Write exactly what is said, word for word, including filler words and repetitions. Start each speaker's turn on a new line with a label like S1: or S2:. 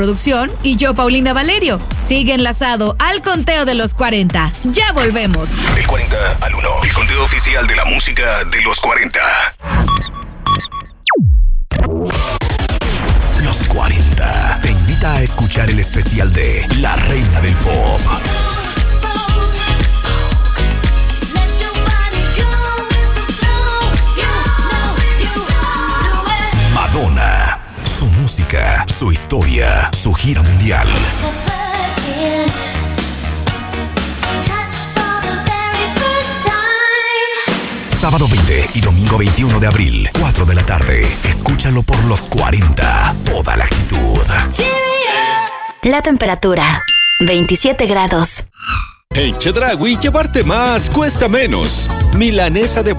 S1: Producción y yo, Paulina Valerio. Sigue enlazado al conteo de los cuarenta. Ya volvemos.
S2: Del cuarenta al uno, el conteo oficial de la música de los cuarenta. Los cuarenta te invita a escuchar el especial de La Reina del Pop. Madonna. Su música, su historia, su gira mundial. Sábado veinte y domingo veintiuno de abril, cuatro de la tarde. Escúchalo por los cuarenta. Toda la actitud.
S3: La temperatura, veintisiete grados.
S4: En Chedraui, llevarte más cuesta menos. Milanesa de